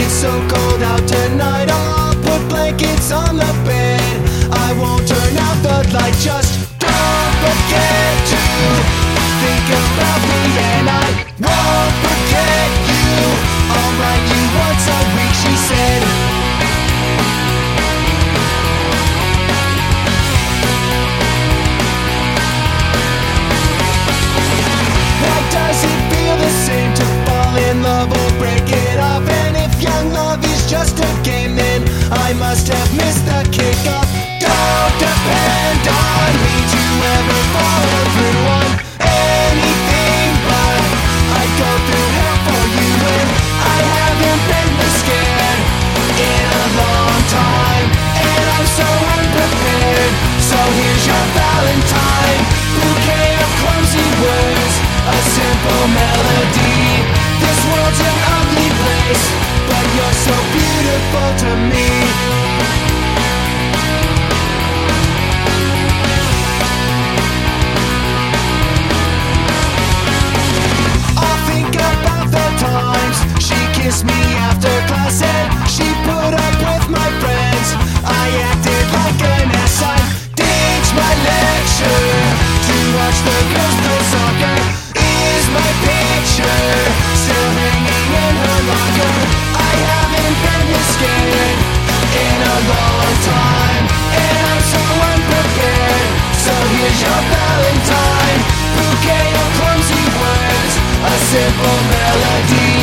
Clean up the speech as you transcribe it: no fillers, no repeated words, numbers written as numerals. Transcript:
It's so cold out tonight, I'll put blankets on the bed. I won't turn out the light, just don't forget to think about me, and I won't forget you. I'll write you once a week, she said. Why does it feel the same to fall in love or break it up? And if young love is just a game, then I must have missed the kickoff. Don't depend on me to ever follow through on anything, but I'd go through hell for you, and I haven't been this scared in a long time, and I'm so unprepared. So here's your Valentine, bouquet of clumsy words, a simple melody. This world's an ugly place, but you're so beautiful to me. I'll think about the times she kissed me after class and she put up with my friends. I acted like an ass, I ditched my lecture to watch the girls play soccer. Is my picture still hanging in her locker? I haven't been this scared in a long time, and I'm so unprepared. So here's your Valentine, bouquet of clumsy words, a simple melody.